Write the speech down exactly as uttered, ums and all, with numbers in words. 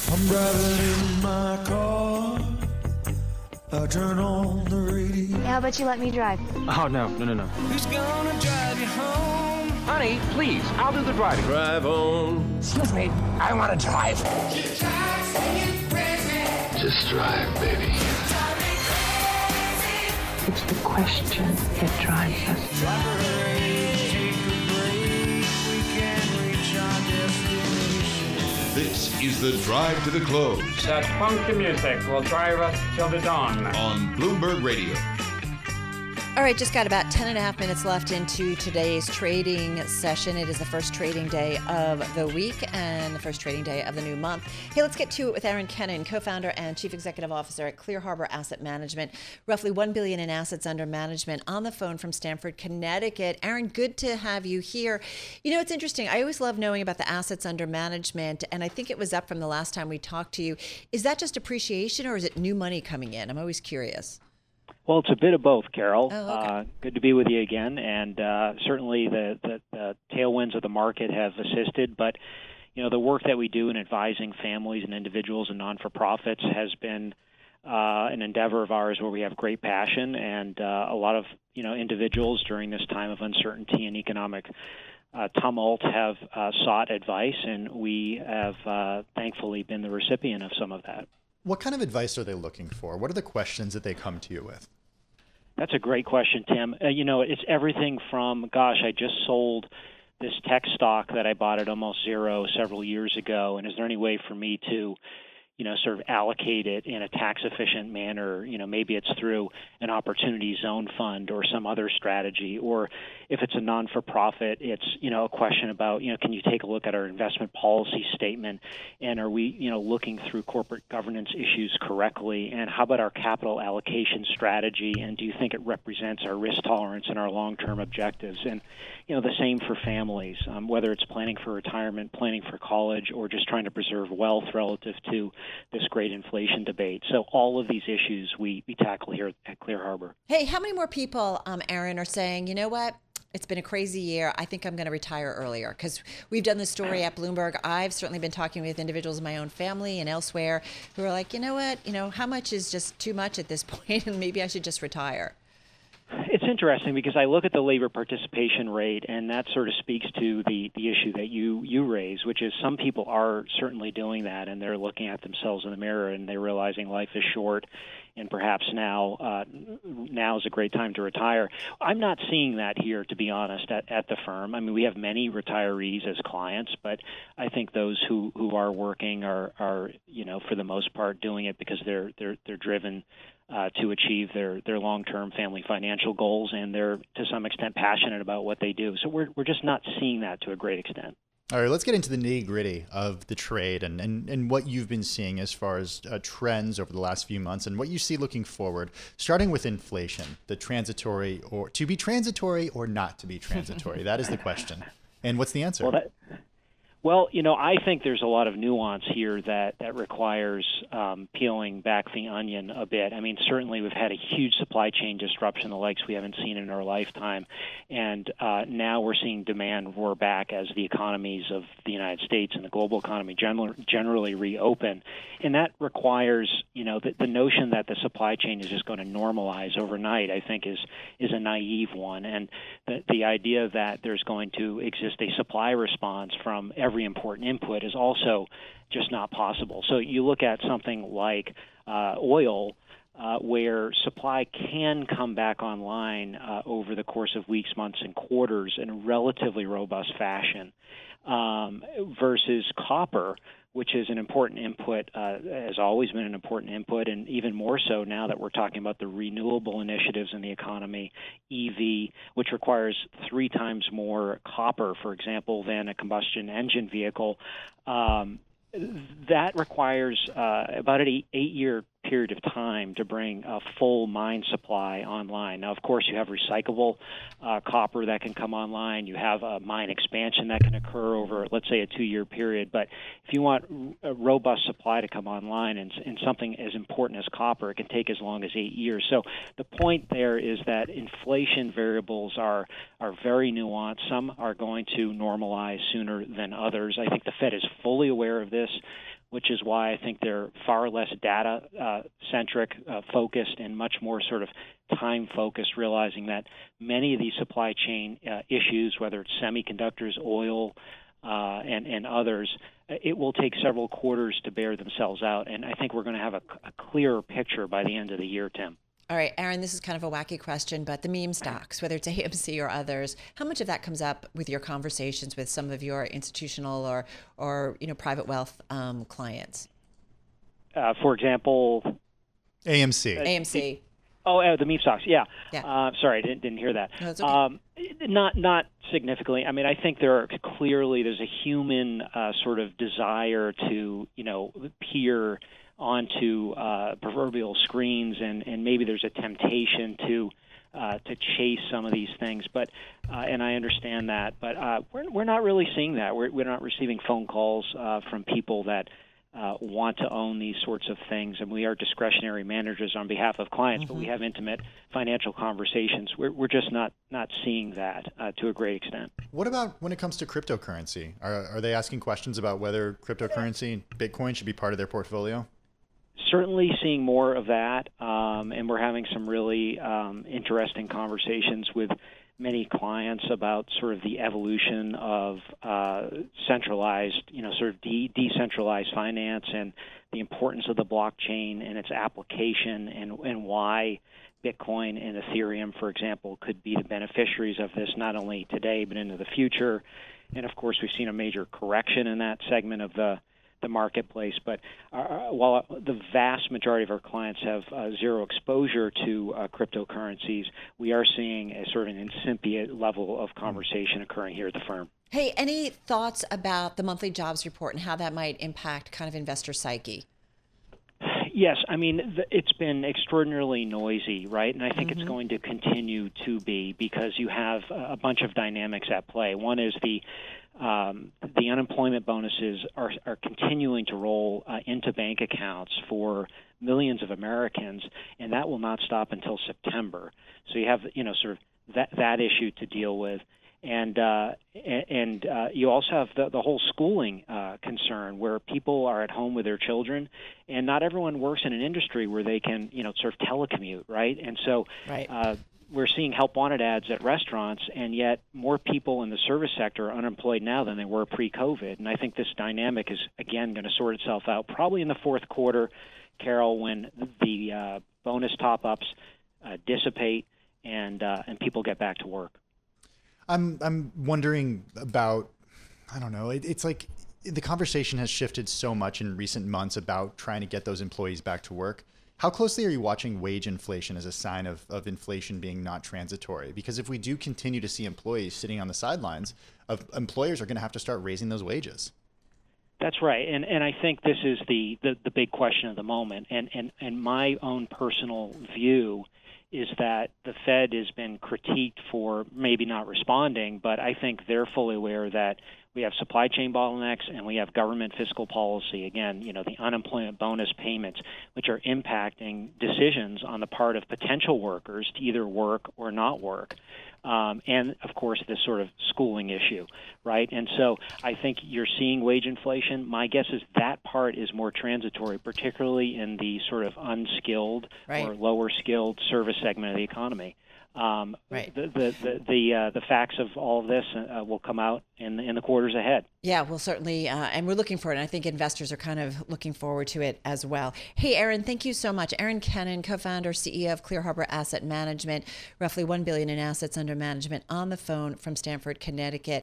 I'm driving in my car. I turn on the radio. Yeah, how about you let me drive? Oh, no, no, no, no. Who's gonna drive you home? Honey, please, I'll do the driving. Drive on. Excuse me, I want to drive. Just drive, baby. It's the question that drives us. Drive away, take a break. We can reach our destination. This is the Drive to the Close That funky music will drive us till the dawn. on Bloomberg Radio. All right, just got about ten and a half minutes left into today's trading session. It is the first trading day of the week and the first trading day of the new month. Hey, let's get to it with Aaron Kennan, co-founder and chief executive officer at Clear Harbor Asset Management. Roughly one billion dollars in assets under management, on the phone from Stamford, Connecticut. Aaron, good to have you here. You know, it's interesting. I always love knowing about the assets under management, and I think it was up from the last time we talked to you. Is that just appreciation or is it new money coming in? I'm always curious. Well, it's a bit of both, Carol. Oh, okay. uh, good to be with you again, and uh, certainly the, the, the tailwinds of the market have assisted. But you know, the work that we do in advising families and individuals and non-for-profits has been uh, an endeavor of ours where we have great passion, and uh, a lot of you know individuals during this time of uncertainty and economic uh, tumult have uh, sought advice, and we have uh, thankfully been the recipient of some of that. What kind of advice are they looking for? What are the questions that they come to you with? That's a great question, Tim. Uh, you know, it's everything from, gosh, I just sold this tech stock that I bought at almost zero several years ago, and is there any way for me to, you know, sort of allocate it in a tax-efficient manner? You know, maybe it's through an opportunity zone fund or some other strategy. Or if it's a non-for-profit, it's, you know, a question about, you know, can you take a look at our investment policy statement, and are we, you know, looking through corporate governance issues correctly? And how about our capital allocation strategy? And do you think it represents our risk tolerance and our long-term objectives? And, you know, the same for families, um, whether it's planning for retirement, planning for college, or just trying to preserve wealth relative to this great inflation debate. So all of these issues we, we tackle here at Clear Harbor. Hey, how many more people, um, Aaron, are saying, you know what? It's been a crazy year. I think I'm going to retire earlier, because we've done this story at Bloomberg. I've certainly been talking with individuals in my own family and elsewhere who are like, you know what? You know, how much is just too much at this point, and maybe I should just retire. It's interesting because I look at the labor participation rate, and that sort of speaks to the, the issue that you, you raise, which is some people are certainly doing that, and they're looking at themselves in the mirror and they're realizing life is short, and perhaps now uh, now is a great time to retire. I'm not seeing that here, to be honest, at, at the firm. I mean, we have many retirees as clients, but I think those who, who are working are, are, you know, for the most part doing it because they're they're they're driven Uh, to achieve their, their long-term family financial goals, and they're to some extent passionate about what they do. So we're we're just not seeing that to a great extent. All right, let's get into the nitty-gritty of the trade and, and, and what you've been seeing as far as uh, trends over the last few months and what you see looking forward, starting with inflation, the transitory or to be transitory or not to be transitory. That is the question. And what's the answer? Well, that, Well, you know, I think there's a lot of nuance here that, that requires um, peeling back the onion a bit. I mean, certainly we've had a huge supply chain disruption, the likes we haven't seen in our lifetime. And uh, now we're seeing demand roar back as the economies of the United States and the global economy general, generally reopen. And that requires, you know, the, the notion that the supply chain is just going to normalize overnight, I think, is is a naive one. And the, the idea that there's going to exist a supply response from every every important input is also just not possible. So you look at something like uh, oil, uh, where supply can come back online uh, over the course of weeks, months, and quarters in a relatively robust fashion, um, versus copper, which is an important input, uh, has always been an important input, and even more so now that we're talking about the renewable initiatives in the economy, E V, which requires three times more copper, for example, than a combustion engine vehicle. Um, that requires uh, about an eight, eight-year period of time to bring a full mine supply online. Now, of course, you have recyclable uh, copper that can come online. You have a mine expansion that can occur over, let's say, a two-year period. But if you want a robust supply to come online and, and something as important as copper, it can take as long as eight years. So the point there is that inflation variables are are very nuanced. Some are going to normalize sooner than others. I think the Fed is fully aware of this. which is why I think they're far less data-centric, uh, uh, focused, and much more sort of time-focused, realizing that many of these supply chain uh, issues, whether it's semiconductors, oil, uh, and, and others, it will take several quarters to bear themselves out. And I think we're going to have a, a clearer picture by the end of the year, Tim. All right, Aaron, this is kind of a wacky question, but the meme stocks, whether it's A M C or others, how much of that comes up with your conversations with some of your institutional or, or you know, private wealth um, clients? Uh, for example, A M C. A M C. Oh, uh, the meme stocks. Yeah. Yeah. Uh, sorry, I didn't, didn't hear that. No, it's okay. Um, not not significantly. I mean, I think there are clearly there's a human uh, sort of desire to you know peer onto uh, proverbial screens, and, and maybe there's a temptation to uh, to chase some of these things. But uh, and I understand that, but uh, we're we're not really seeing that. We're we're not receiving phone calls uh, from people that uh, want to own these sorts of things, and we are discretionary managers on behalf of clients, mm-hmm. but we have intimate financial conversations. We're we're just not not seeing that uh, to a great extent. What about when it comes to cryptocurrency? Are are they asking questions about whether cryptocurrency, Bitcoin, should be part of their portfolio? Certainly seeing more of that, um, and we're having some really um, interesting conversations with many clients about sort of the evolution of uh, centralized, you know, sort of de- decentralized finance and the importance of the blockchain and its application, and, and why Bitcoin and Ethereum, for example, could be the beneficiaries of this not only today but into the future. And, of course, we've seen a major correction in that segment of the the marketplace, but uh, while the vast majority of our clients have uh, zero exposure to uh, cryptocurrencies, we are seeing a sort of an incipient level of conversation occurring here at the firm. Hey, any thoughts about the monthly jobs report and how that might impact kind of investor psyche? Yes, I mean, it's been extraordinarily noisy, right? And I think mm-hmm. it's going to continue to be because you have a bunch of dynamics at play. One is the Um, the unemployment bonuses are, are continuing to roll uh, into bank accounts for millions of Americans, and that will not stop until September. So you have, you know, sort of that that issue to deal with, and uh, and uh, you also have the, the whole schooling uh, concern, where people are at home with their children, and not everyone works in an industry where they can, you know, sort of telecommute, right? And so. Right. Uh, We're seeing help wanted ads at restaurants, and yet more people in the service sector are unemployed now than they were pre-COVID. And I think this dynamic is, again, going to sort itself out probably in the fourth quarter, Carol, when the uh, bonus top-ups uh, dissipate and uh, and people get back to work. I'm I'm wondering about, I don't know, it, it's like the conversation has shifted so much in recent months about trying to get those employees back to work. How closely are you watching wage inflation as a sign of, of inflation being not transitory? Because if we do continue to see employees sitting on the sidelines, of employers are going to have to start raising those wages. That's right, and and I think this is the, the, the big question of the moment. And, and, and my own personal view is that the Fed has been critiqued for maybe not responding, but I think they're fully aware that we have supply chain bottlenecks and we have government fiscal policy. Again, you know, the unemployment bonus payments, which are impacting decisions on the part of potential workers to either work or not work. Um, and, of course, this sort of schooling issue, right? And so I think you're seeing wage inflation. My guess is that part is more transitory, particularly in the sort of unskilled right. or lower skilled service segment of the economy. Um, right. The the the the, uh, the facts of all of this uh, will come out in the, in the quarters ahead. Yeah, well, certainly, uh, and we're looking for it. And I think investors are kind of looking forward to it as well. Hey, Aaron, thank you so much. Aaron Kennon, co-founder, C E O of Clear Harbor Asset Management, roughly one billion dollars in assets under management, on the phone from Stamford, Connecticut.